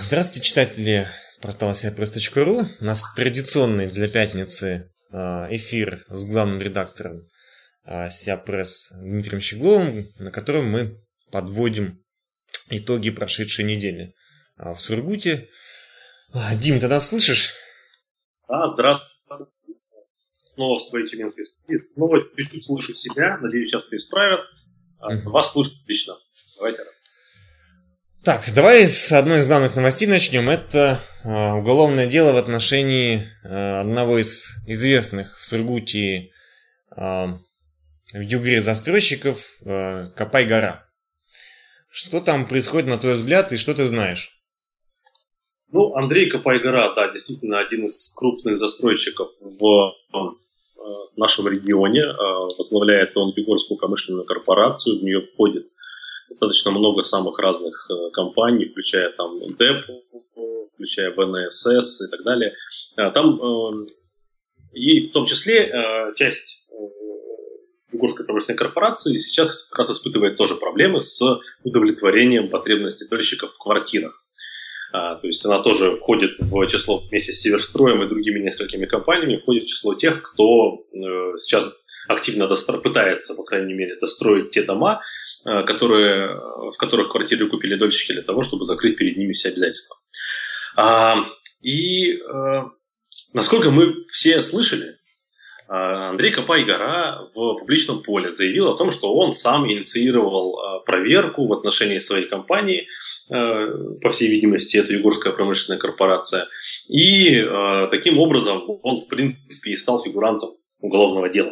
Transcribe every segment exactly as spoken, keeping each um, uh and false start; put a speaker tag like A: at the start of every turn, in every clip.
A: Здравствуйте, читатели портала сяпресс точка ру. У нас традиционный для пятницы эфир с главным редактором Сяпресс Дмитрием Щегловым, на котором мы подводим итоги прошедшей недели в Сургуте. Дим, ты нас слышишь?
B: Да, здравствуйте. Снова в своей тюменской студии. Снова чуть-чуть слышу себя. Надеюсь, сейчас это исправят. Uh-huh. Вас слышно отлично. Давайте.
A: Так, давай с одной из главных новостей начнем. Это э, уголовное дело в отношении э, одного из известных в Сургуте э, в Югре застройщиков э, Копай-гора. Что там происходит, на твой взгляд, и что ты знаешь?
B: Ну, Андрей Копай-гора, да, действительно один из крупных застройщиков в э, нашем регионе. Э, возглавляет он Югорскую промышленную корпорацию, в нее входит достаточно много самых разных э, компаний, включая там ДЭП, включая ВНСС и так далее. А, там э, и в том числе э, часть э, Югорской промышленной корпорации сейчас как раз испытывает тоже проблемы с удовлетворением потребностей дольщиков в квартирах. А, то есть она тоже входит в число вместе с Северстроем и другими несколькими компаниями, входит в число тех, кто э, сейчас активно достро- пытается, по крайней мере, достроить те дома, которые, в которых квартиры купили дольщики для того, чтобы закрыть перед ними все обязательства. А, и а, насколько мы все слышали, Андрей Копай-гора в публичном поле заявил о том, что он сам инициировал проверку в отношении своей компании, по всей видимости, это Югорская промышленная корпорация, и таким образом он, в принципе, и стал фигурантом уголовного дела.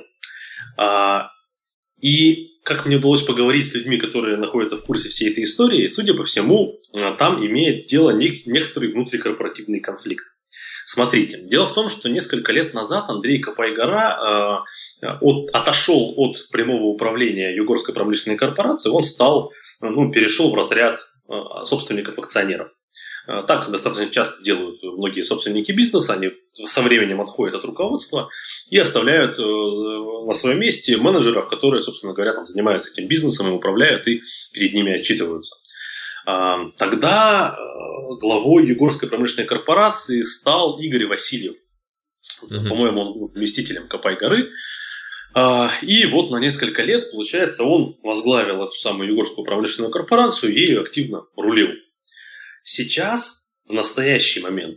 B: И как мне удалось поговорить с людьми, которые находятся в курсе всей этой истории, судя по всему, там имеет дело некоторый внутрикорпоративный конфликт. Смотрите, дело в том, что несколько лет назад Андрей Копай-гора э, от, отошел от прямого управления Югорской промышленной корпорации, он стал, ну, перешел в разряд э, собственников-акционеров. Э, так достаточно часто делают многие собственники бизнеса, они со временем отходят от руководства и оставляют э, на своем месте менеджеров, которые, собственно говоря, там, занимаются этим бизнесом, им управляют и перед ними отчитываются. Тогда главой Югорской промышленной корпорации стал Игорь Васильев. Mm-hmm. По-моему, он был заместителем Копай-горы. И вот на несколько лет, получается, он возглавил эту самую Югорскую промышленную корпорацию и ею активно рулил. Сейчас, в настоящий момент,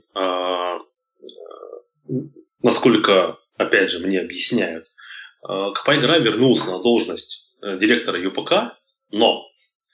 B: насколько, опять же, мне объясняют, Копай-гора вернулся на должность директора ЮПК, но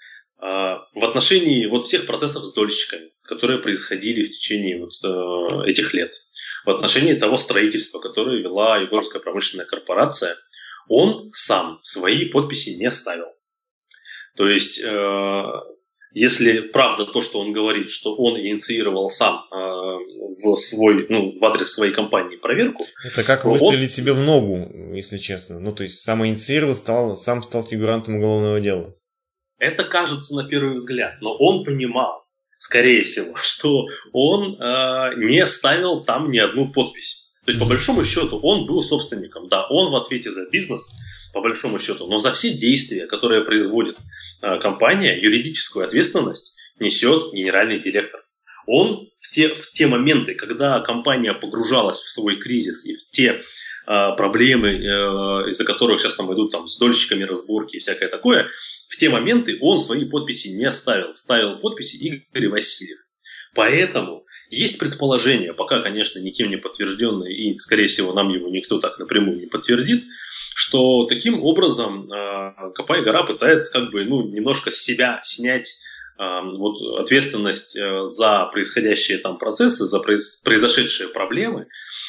B: в отношении вот всех процессов с дольщиками, которые происходили в течение вот, э, этих лет, в отношении того строительства, которое вела Югорская промышленная корпорация, он сам свои подписи не ставил. То есть, э, если правда то, что он говорит, что он инициировал сам э, в, свой, ну, в адрес своей компании проверку.
A: Это как выстрелить он... себе в ногу, если честно. Ну, то есть, сам инициировал, стал, сам стал фигурантом уголовного дела.
B: Это кажется на первый взгляд, но он понимал, скорее всего, что он э, не ставил там ни одну подпись. То есть, по большому счету, он был собственником. Да, он в ответе за бизнес, по большому счету, но за все действия, которые производит э, компания, юридическую ответственность несет генеральный директор. Он в те, в те моменты, когда компания погружалась в свой кризис и в те э, проблемы, э, из-за которых сейчас там идут там, с дольщиками разборки и всякое такое, в те моменты он свои подписи не ставил. Ставил подписи Игорь Васильев. Поэтому есть предположение, пока, конечно, никем не подтвержденное, и, скорее всего, нам его никто так напрямую не подтвердит, что таким образом э, Копай-гора пытается как бы, ну, немножко с себя снять вот, ответственность за происходящие там процессы, за произошедшие проблемы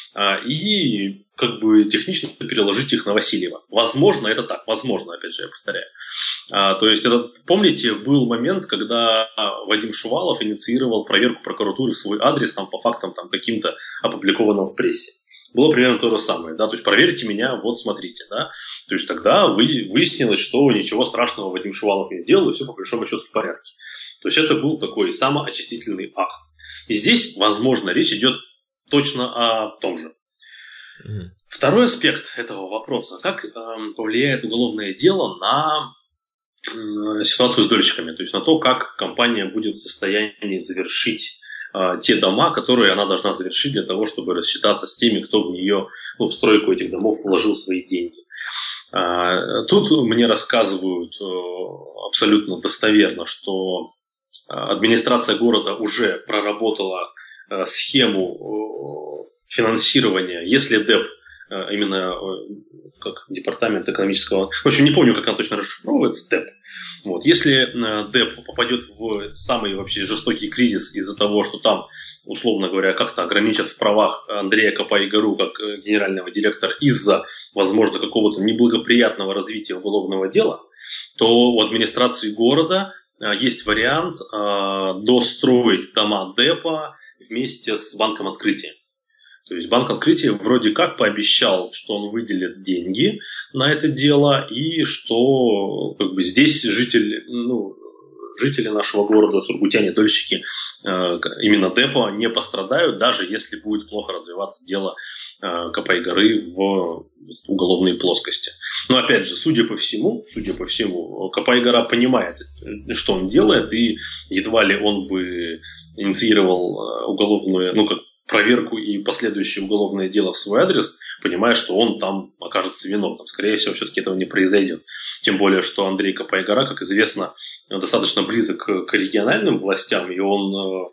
B: и как бы технично переложить их на Васильева. Возможно, это так, возможно, опять же, я повторяю. То есть, это, помните, был момент, когда Вадим Шувалов инициировал проверку прокуратуры в свой адрес там, по фактам там, каким-то опубликованным в прессе. Было примерно то же самое, да, то есть проверьте меня, вот смотрите, да, то есть тогда вы, выяснилось, что ничего страшного Вадим Шувалов не сделал, и все по большому счету в порядке. То есть это был такой самоочистительный акт. И здесь, возможно, речь идет точно о том же. Mm-hmm. Второй аспект этого вопроса, как э, повлияет уголовное дело на э, ситуацию с дольщиками, то есть на то, как компания будет в состоянии завершить а, те дома, которые она должна завершить для того, чтобы рассчитаться с теми, кто в нее, ну, в стройку этих домов вложил свои деньги. А, тут мне рассказывают а, абсолютно достоверно, что администрация города уже проработала а, схему а, финансирования, если ДЭП, а, именно как департамент экономического... В общем, не помню, как она точно расшифровывается, ДЭП. Вот. Если ДЭП попадет в самый вообще жестокий кризис из-за того, что там, условно говоря, как-то ограничат в правах Андрея Капайгару как генерального директора из-за, возможно, какого-то неблагоприятного развития уголовного дела, то у администрации города есть вариант достроить дома ДЭПа вместе с Банком Открытия. То есть Банк Открытия вроде как пообещал, что он выделит деньги на это дело, и что как бы, здесь жители, ну, жители нашего города, сургутяне, дольщики, э, именно ДЭПа не пострадают, даже если будет плохо развиваться дело э, Капайгары в уголовной плоскости. Но опять же, судя по всему, судя по всему, Капайгара понимает, что он делает, и едва ли он бы инициировал уголовную, ну как проверку и последующее уголовное дело в свой адрес, понимая, что он там окажется виновным. Скорее всего, все-таки этого не произойдет. Тем более, что Андрей Капайгара, как известно, достаточно близок к региональным властям, и он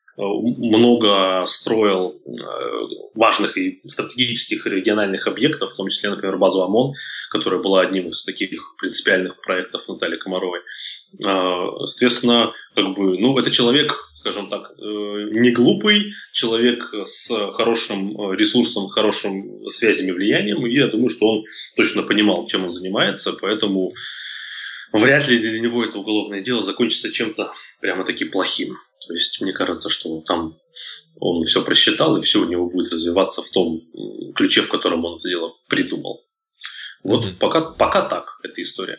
B: много строил важных и стратегических региональных объектов, в том числе, например, базу ОМОН, которая была одним из таких принципиальных проектов Натальи Комаровой. Соответственно, как бы, ну, это человек, скажем так, не глупый, человек с хорошим ресурсом, хорошим связями, влиянием, и я думаю, что он точно понимал, чем он занимается, поэтому вряд ли для него это уголовное дело закончится чем-то прямо-таки плохим. То есть, мне кажется, что там он все просчитал, и все у него будет развиваться в том ключе, в котором он это дело придумал. Вот mm-hmm. пока, пока так, эта история.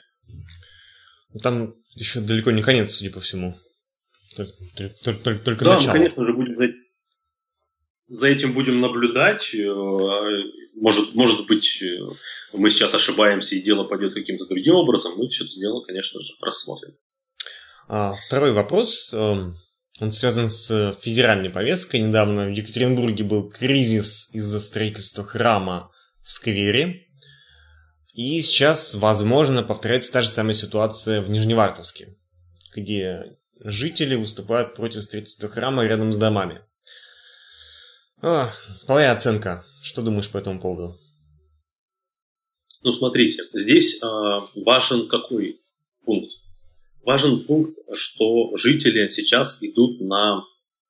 A: Там еще далеко не конец, судя по всему. Только, только, только
B: да,
A: начало.
B: мы, конечно же, будем за, за этим будем наблюдать. Может, может быть, мы сейчас ошибаемся, и дело пойдет каким-то другим образом. Мы все это дело, конечно же, рассмотрим.
A: А, второй вопрос. Он связан с федеральной повесткой. Недавно в Екатеринбурге был кризис из-за строительства храма в сквере. И сейчас, возможно, повторяется та же самая ситуация в Нижневартовске, где жители выступают против строительства храма рядом с домами. О, твоя оценка. Что думаешь по этому поводу?
B: Ну, смотрите, здесь э, важен какой пункт? Важен пункт, что жители сейчас идут на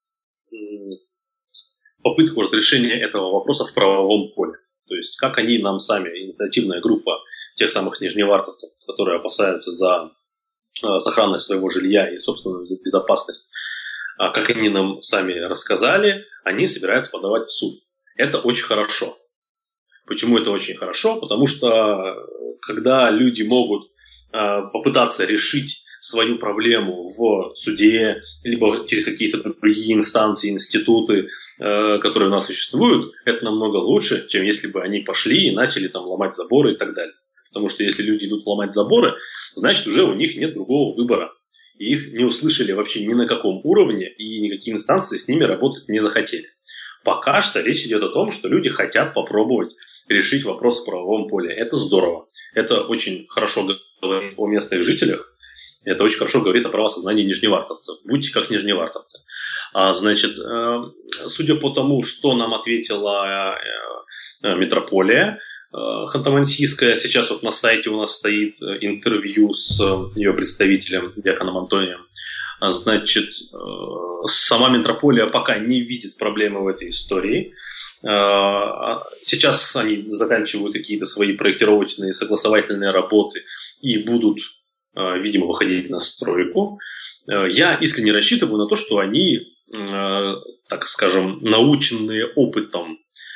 B: попытку разрешения этого вопроса в правовом поле. То есть, как они нам сами, инициативная группа тех самых нижневартовцев, которые опасаются за сохранность своего жилья и собственную безопасность, как они нам сами рассказали, они собираются подавать в суд. Это очень хорошо. Почему это очень хорошо? Потому что, когда люди могут попытаться решить свою проблему в суде, либо через какие-то другие инстанции, институты, э, которые у нас существуют, это намного лучше, чем если бы они пошли и начали там ломать заборы и так далее. Потому что если люди идут ломать заборы, значит уже у них нет другого выбора. И их не услышали вообще ни на каком уровне, и никакие инстанции с ними работать не захотели. Пока что речь идет о том, что люди хотят попробовать решить вопрос в правовом поле. Это здорово. Это очень хорошо говорит о местных жителях. Это очень хорошо говорит о правосознании нижневартовцев. Будьте как нижневартовцы. А, значит, судя по тому, что нам ответила метрополия Ханты-Мансийская, сейчас вот на сайте у нас стоит интервью с ее представителем, диаконом Антонием. Значит, сама метрополия пока не видит проблемы в этой истории. Сейчас они заканчивают какие-то свои проектировочные согласовательные работы и будут, видимо, выходить на стройку. Я искренне рассчитываю на то, что они, так скажем, наученные опытом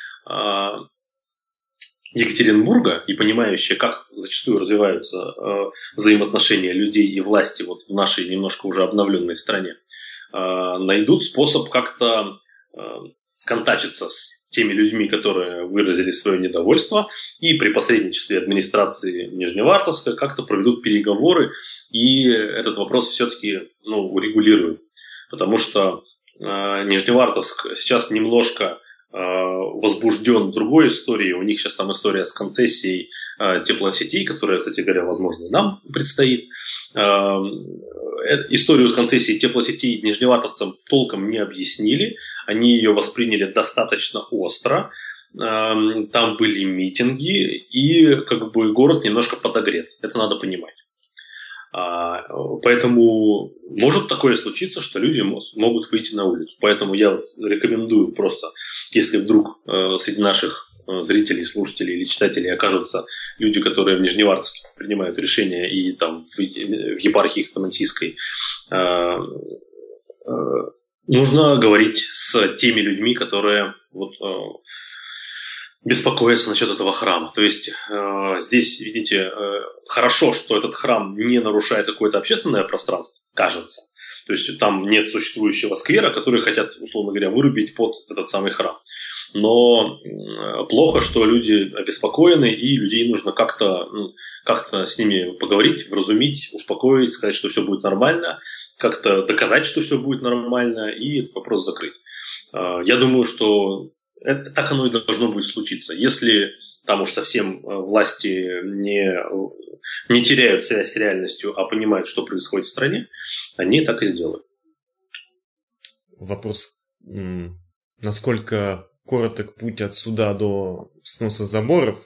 B: Екатеринбурга и понимающие, как зачастую развиваются взаимоотношения людей и власти вот в нашей немножко уже обновленной стране, найдут способ как-то сконтачиться с теми людьми, которые выразили свое недовольство, и при посредничестве администрации Нижневартовска как-то проведут переговоры и этот вопрос все-таки ну, урегулируют. Потому что Нижневартовск сейчас немножко возбужден другой историей. У них сейчас там история с концессией теплосетей, которая, кстати говоря, возможно, и нам предстоит. Историю с концессией теплосетей нижневартовцам толком не объяснили. Они ее восприняли достаточно остро. Там были митинги, и как бы город немножко подогрет. Это надо понимать. Поэтому может такое случиться, что люди могут выйти на улицу. Поэтому я рекомендую просто, если вдруг среди наших зрителей, слушателей или читателей окажутся люди, которые в Нижневартовске принимают решения и там в епархии Ханты-Мансийской, нужно говорить с теми людьми, которые вот, беспокоиться насчет этого храма. То есть э, здесь, видите, э, хорошо, что этот храм не нарушает какое-то общественное пространство, кажется. То есть там нет существующего сквера, который хотят, условно говоря, вырубить под этот самый храм. Но э, плохо, что люди обеспокоены, и людей нужно как-то, ну, как-то с ними поговорить, вразумить, успокоить, сказать, что все будет нормально, как-то доказать, что все будет нормально, и этот вопрос закрыть. Э, я думаю, что это, так оно и должно будет случиться. Если там уж совсем власти не, не теряют связь с реальностью, а понимают, что происходит в стране, они так и сделают.
A: Вопрос, насколько короток путь от суда до сноса заборов?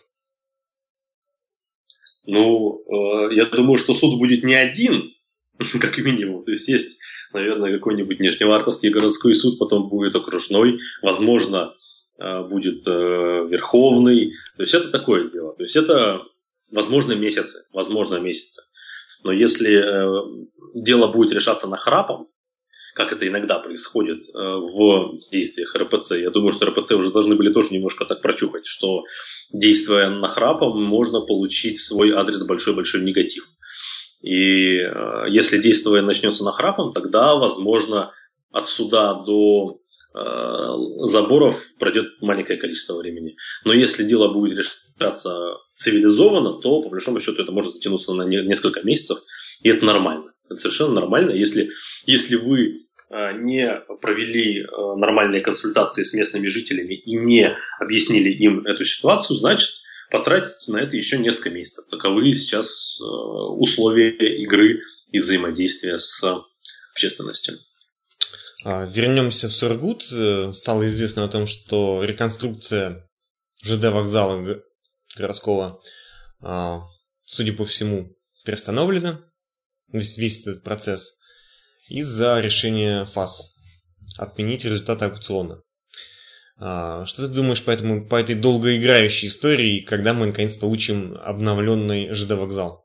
B: Ну, я думаю, что суд будет не один, как минимум. То есть есть, наверное, какой-нибудь Нижневартовский городской суд, потом будет окружной, возможно, будет э, верховный. То есть это такое дело. То есть это, возможно, месяцы. Возможно, месяцы. Но если э, дело будет решаться нахрапом, как это иногда происходит э, в действиях эр пэ цэ, я думаю, что эр пэ цэ уже должны были тоже немножко так прочухать, что, действуя нахрапом, можно получить в свой адрес большой-большой негатив. И э, если действие начнется нахрапом, тогда, возможно, от суда до заборов пройдет маленькое количество времени. Но если дело будет решаться цивилизованно, то, по большому счету, это может затянуться на несколько месяцев, и это нормально. Это совершенно нормально. Если, если вы не провели нормальные консультации с местными жителями и не объяснили им эту ситуацию, значит, потратите на это еще несколько месяцев. Таковы сейчас условия игры и взаимодействия с общественностью.
A: Вернемся в Сургут. Стало известно о том, что реконструкция жэ дэ вокзала городского, судя по всему, приостановлена. Весь, весь этот процесс из-за решения ФАС отменить результаты аукциона. Что ты думаешь по, этому, по этой долгоиграющей истории, когда мы наконец получим обновленный жэ дэ вокзал?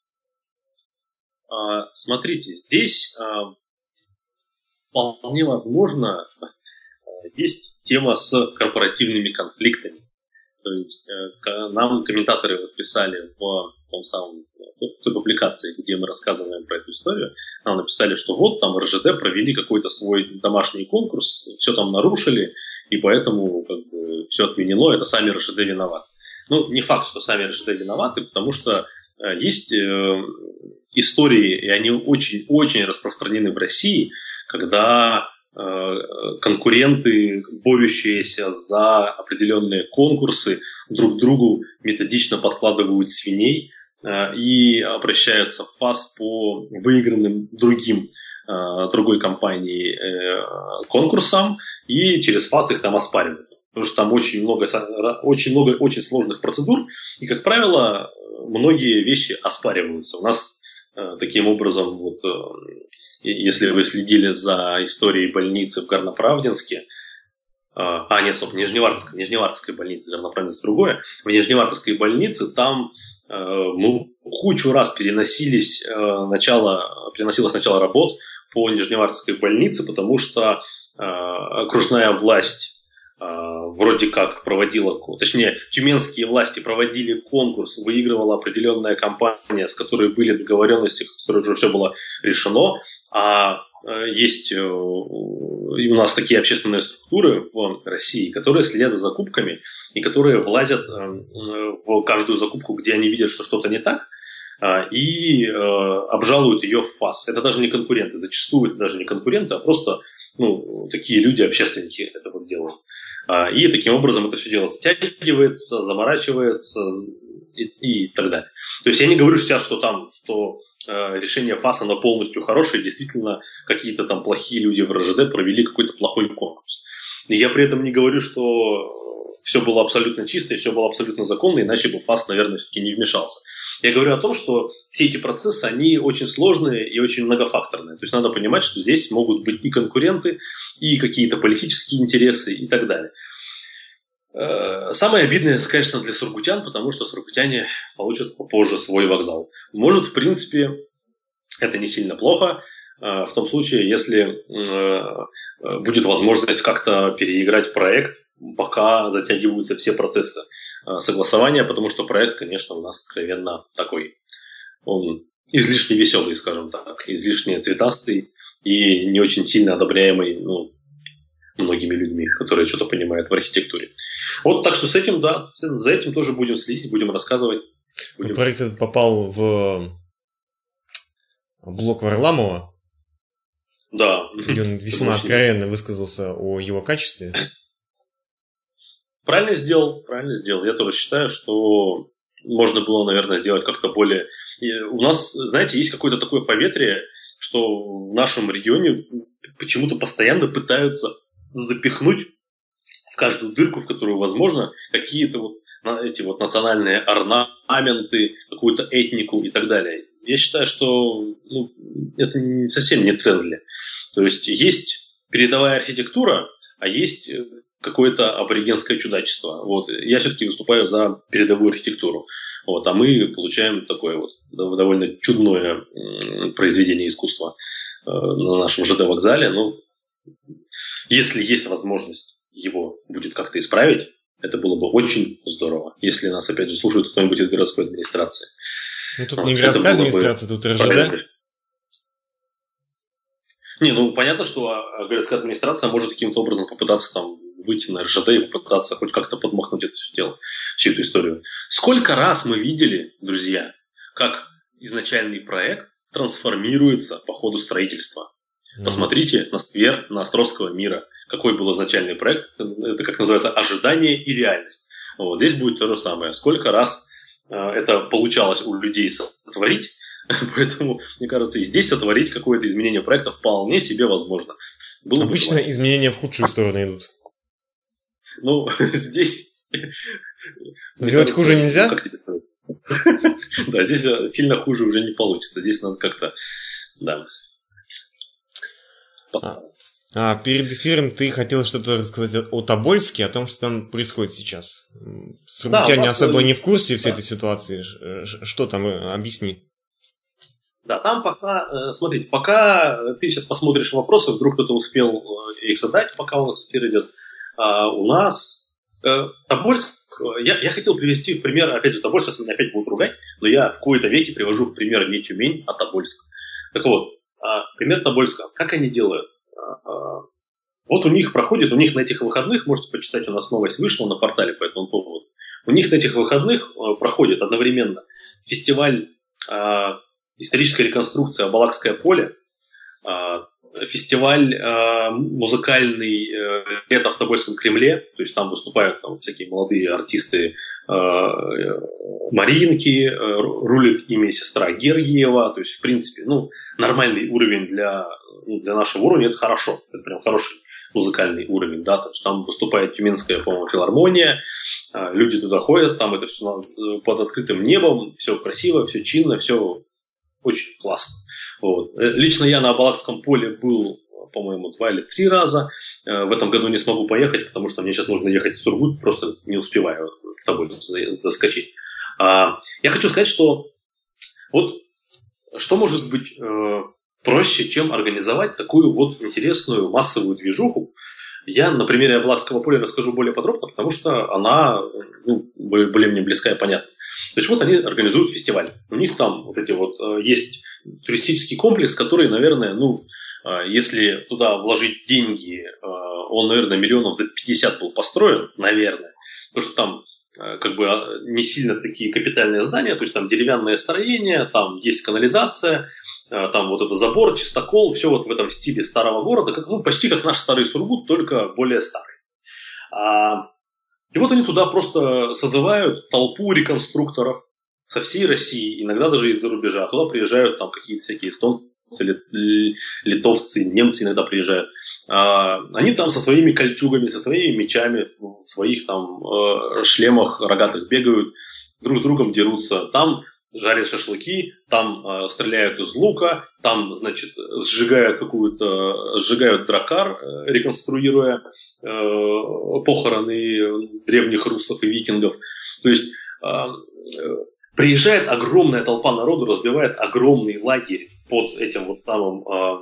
B: Смотрите, здесь вполне возможно, есть тема с корпоративными конфликтами. То есть нам комментаторы вот писали в том самом, в той публикации, где мы рассказываем про эту историю, нам написали, что вот там эр жэ дэ провели какой-то свой домашний конкурс, все там нарушили, и поэтому как бы, все отменено, это сами эр жэ дэ виноваты. Ну, не факт, что сами эр жэ дэ виноваты, потому что есть истории, и они очень-очень распространены в России, когда э, конкуренты, борющиеся за определенные конкурсы, друг другу методично подкладывают свиней э, и обращаются в ФАС по выигранным другим, э, другой компании э, конкурсам и через ФАС их там оспаривают. Потому что там очень много, очень много очень сложных процедур, и, как правило, многие вещи оспариваются. У нас э, таким образом вот, э, если вы следили за историей больницы в Горноправдинске, а, нет, стоп, Нижневартовской, Нижневартовской больницы, Горноправдинск другое, в Нижневартовской больнице там мы кучу раз переносились начало, переносилось начало работ по Нижневартовской больнице, потому что окружная власть вроде как проводила, точнее, тюменские власти проводили конкурс, выигрывала определенная компания, с которой были договоренности, с которой уже все было решено, а есть у нас такие общественные структуры в России, которые следят за закупками и которые влазят в каждую закупку, где они видят, что что-то не так, и обжалуют ее в ФАС. Это даже не конкуренты, зачастую это даже не конкуренты, а просто ну, такие люди, общественники это вот делают. И таким образом это все дело затягивается, заморачивается и, и так далее. То есть я не говорю сейчас, что там, что э, решение ФАСа полностью хорошее, действительно какие-то там плохие люди в РЖД провели какой-то плохой конкурс. И я при этом не говорю, что все было абсолютно чисто и все было абсолютно законно, иначе бы ФАС, наверное, все-таки не вмешался. Я говорю о том, что все эти процессы, они очень сложные и очень многофакторные. То есть надо понимать, что здесь могут быть и конкуренты, и какие-то политические интересы и так далее. Самое обидное, конечно, для сургутян, потому что сургутяне получат попозже свой вокзал. Может, в принципе, это не сильно плохо, в том случае, если будет возможность как-то переиграть проект, пока затягиваются все процессы согласования, потому что проект, конечно, у нас откровенно такой, он излишне веселый, скажем так, излишне цветастый и не очень сильно одобряемый, ну, многими людьми, которые что-то понимают в архитектуре. Вот, так что с этим, да, за этим тоже будем следить, будем рассказывать. Будем...
A: Проект этот попал в блог Варламова.
B: Да.
A: Где он весьма откровенно высказался о его качестве.
B: Правильно сделал, правильно сделал. Я тоже считаю, что можно было, наверное, сделать как-то более... И у нас, знаете, есть какое-то такое поветрие, что в нашем регионе почему-то постоянно пытаются запихнуть в каждую дырку, в которую возможно, какие-то вот эти вот национальные орнаменты, какую-то этнику и так далее. Я считаю, что ну, это не, совсем не трендли. То есть есть передовая архитектура, а есть какое-то аборигенское чудачество. Вот. Я все-таки выступаю за передовую архитектуру. Вот. А мы получаем такое вот довольно чудное произведение искусства на нашем ЖД-вокзале. Ну, если есть возможность его будет как-то исправить, это было бы очень здорово. Если нас, опять же, слушает кто-нибудь из городской администрации.
A: Ну, тут вот, не городская администрация, тут РЖД.
B: Не, ну, понятно, что городская администрация может каким-то образом попытаться там выйти на РЖД и попытаться хоть как-то подмахнуть это все дело, всю эту историю. Сколько раз мы видели, друзья, как изначальный проект трансформируется по ходу строительства. Mm-hmm. Посмотрите на сквер на Островского мира. Какой был изначальный проект? Это, как называется, ожидание и реальность. Вот здесь будет то же самое. Сколько раз э, это получалось у людей сотворить, поэтому, мне кажется, и здесь сотворить какое-то изменение проекта вполне себе возможно.
A: Было Обычно бы изменения в худшую сторону идут.
B: Ну, здесь...
A: Сделать кажется, хуже нельзя?
B: Как тебе сказать? Да, здесь сильно хуже уже не получится. Здесь надо как-то... Да.
A: А, а перед эфиром ты хотел что-то рассказать о Тобольске, о том, что там происходит сейчас. Сургутяне да, особо не в курсе всей да. этой ситуации. Что там? Объясни.
B: Да, там пока, смотрите, пока ты сейчас посмотришь вопросы, вдруг кто-то успел их задать, пока у нас эфир идет. А у нас э, Тобольск, я, я хотел привести в пример, опять же, Тобольск, сейчас меня опять будут ругать, но я в кои-то веки привожу в пример не Тюмень, а Тобольск. Так вот, э, пример Тобольска. Как они делают? Э, э, вот у них проходит, у них на этих выходных, можете почитать, у нас новость вышла на портале по этому поводу, у них на этих выходных э, проходит одновременно фестиваль э, исторической реконструкции «Абалакское поле», э, фестиваль э, музыкальный э, «Лето в Тобольском Кремле», то есть там выступают там, всякие молодые артисты э, Маринки, э, рулит ими сестра Гергиева, то есть в принципе ну, нормальный уровень для, ну, для нашего уровня, это хорошо, это прям хороший музыкальный уровень, да, то есть там выступает Тюменская, по-моему, филармония, э, люди туда ходят, там это все под открытым небом, все красиво, все чинно, все очень классно. Вот. Лично я на Абалакском поле был, по-моему, два или три раза. В этом году не смогу поехать, потому что мне сейчас нужно ехать в Сургут, просто не успеваю в Тобольск заскочить. Я хочу сказать, что вот что может быть проще, чем организовать такую вот интересную массовую движуху. Я на примере Абалакского поля расскажу более подробно, потому что она ну, более мне близка и понятна. То есть вот они организуют фестиваль. У них там вот эти вот есть туристический комплекс, который, наверное, ну, если туда вложить деньги, он, наверное, миллионов за пятьдесят был построен, наверное. Потому что там как бы не сильно такие капитальные здания, то есть там деревянное строение, там есть канализация, там вот это забор, чистокол, все вот в этом стиле старого города, как, ну, почти как наш старый Сургут, только более старый. А, и вот они туда просто созывают толпу реконструкторов со всей России, иногда даже из-за рубежа. Туда приезжают там какие-то всякие эстонцы, литовцы, немцы иногда приезжают. А, они там со своими кольчугами, со своими мечами, в своих там э, шлемах рогатых бегают, друг с другом дерутся. Там жарят шашлыки, там э, стреляют из лука, там, значит, сжигают какую-то, сжигают дракар, э, реконструируя э, похороны древних руссов и викингов. То есть э, э, приезжает огромная толпа народу, разбивает огромный лагерь под этим вот самым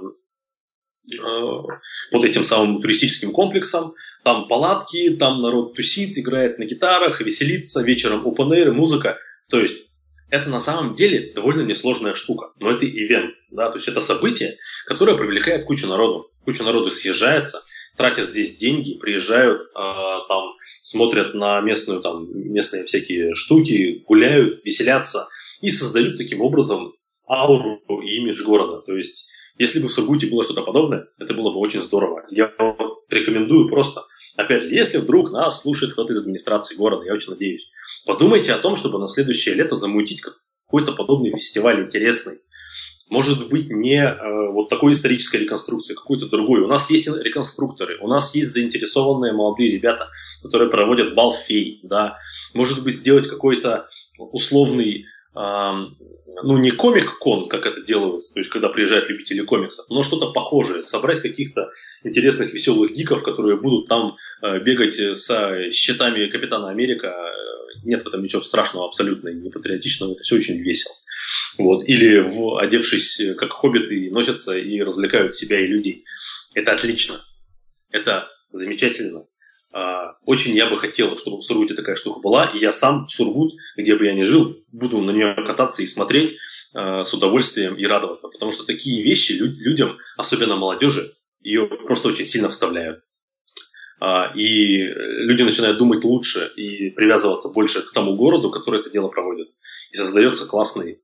B: э, э, под этим самым туристическим комплексом. Там палатки, там народ тусит, играет на гитарах, веселится, вечером open air, музыка. То есть это на самом деле довольно несложная штука, но это ивент, да, то есть это событие, которое привлекает кучу народу. Куча народу съезжается, тратят здесь деньги, приезжают, э, там, смотрят на местную, там, местные всякие штуки, гуляют, веселятся и создают таким образом ауру и имидж города. То есть, если бы в Сургуте было что-то подобное, это было бы очень здорово. Я рекомендую просто, опять же, если вдруг нас слушает кто-то из администрации города, я очень надеюсь, подумайте о том, чтобы на следующее лето замутить какой-то подобный фестиваль интересный. Может быть, не э, вот такой исторической реконструкции, какой-то другой. У нас есть реконструкторы, у нас есть заинтересованные молодые ребята, которые проводят бал фей, да. Может быть, сделать какой-то условный, э, ну, не комик-кон, как это делают, то есть, когда приезжают любители комиксов, но что-то похожее. Собрать каких-то интересных, веселых гиков, которые будут там э, бегать с щитами Капитана Америка. Нет в этом ничего страшного, абсолютно непатриотичного, это все очень весело. Вот. Или в, одевшись как хоббиты, носятся и развлекают себя и людей. Это отлично. Это замечательно. А, очень я бы хотел, чтобы в Сургуте такая штука была. И я сам в Сургут, где бы я ни жил, буду на нее кататься и смотреть а, с удовольствием и радоваться. Потому что такие вещи люд, людям, особенно молодежи, ее просто очень сильно вставляют. А, и люди начинают думать лучше и привязываться больше к тому городу, который это дело проводит. И создается классный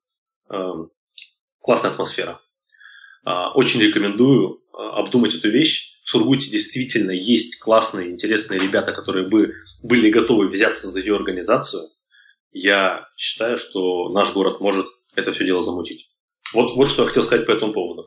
B: классная атмосфера. Очень рекомендую обдумать эту вещь. В Сургуте действительно есть классные, интересные ребята, которые бы были готовы взяться за ее организацию. Я считаю, что наш город может это все дело замутить. Вот, вот что я хотел сказать по этому поводу.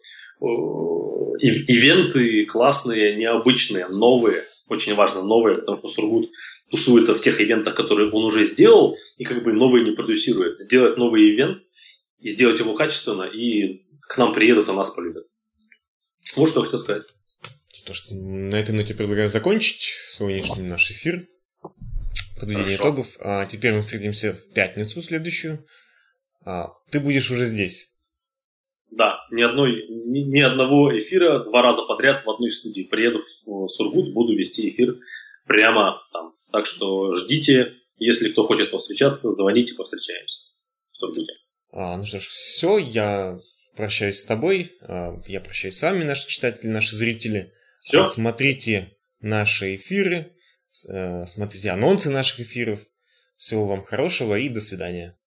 B: Ивенты классные, необычные, новые. Очень важно, новые, потому что Сургут тусуется в тех ивентах, которые он уже сделал, и как бы новые не продюсирует. Сделать новый ивент и сделать его качественно, и к нам приедут, а нас полюбят. Вот что я хотел сказать.
A: Что ж, на этой ноте предлагаю закончить сегодняшний наш эфир. Подведение
B: Хорошо.
A: итогов. А теперь мы встретимся в пятницу следующую. А, ты будешь уже здесь.
B: Да, ни, одной, ни, ни одного эфира два раза подряд в одной студии. Приеду в Сургут, буду вести эфир прямо там. Так что ждите, если кто хочет повстречаться, звоните, повстречаемся в Сургуте.
A: А, ну что ж, все, я прощаюсь с тобой, а, я прощаюсь с вами, наши читатели, наши зрители.
B: Все.
A: Смотрите наши эфиры, смотрите анонсы наших эфиров. Всего вам хорошего и до свидания.